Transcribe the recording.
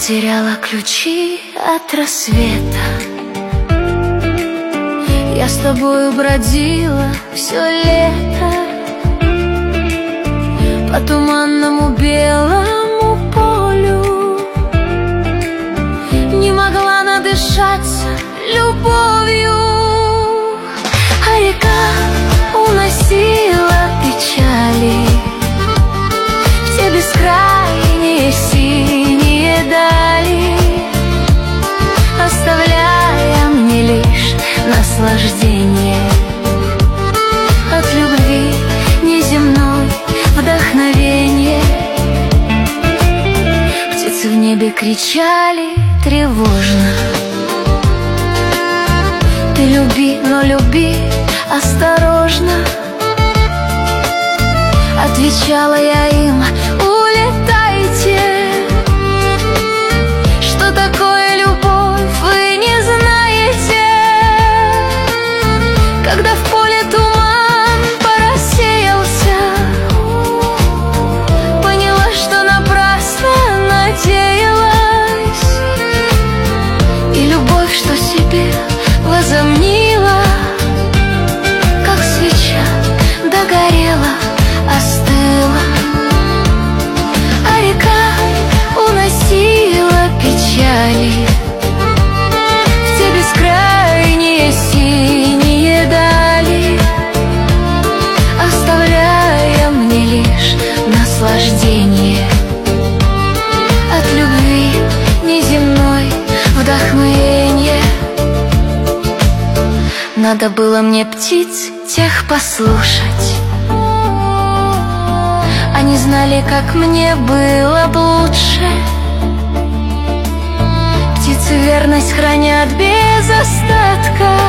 потеряла ключи от рассвета. Я с тобою бродила все лето по туманному белому полю, не могла надышаться любовью, а река уносила печали в те бескрайние синие дали, оставляя мне лишь наслаждение от любви неземной, вдохновение. Птицы в небе кричали тревожно: ты люби, но люби осторожно. Отвечала я им: улетайте. Что такое любовь, вы не знаете. Когда в поле туман порассеялся, поняла, что напрасно надеялась, и любовь, что себе возомнила, как свеча догорела, остыла, а река уносила печали в те бескрайние синие дали, оставляя мне лишь наслаждение от любви неземной, вдохновение. Надо было мне птиц тех послушать, они знали, как мне было б лучше. Птицы верность хранят без остатка,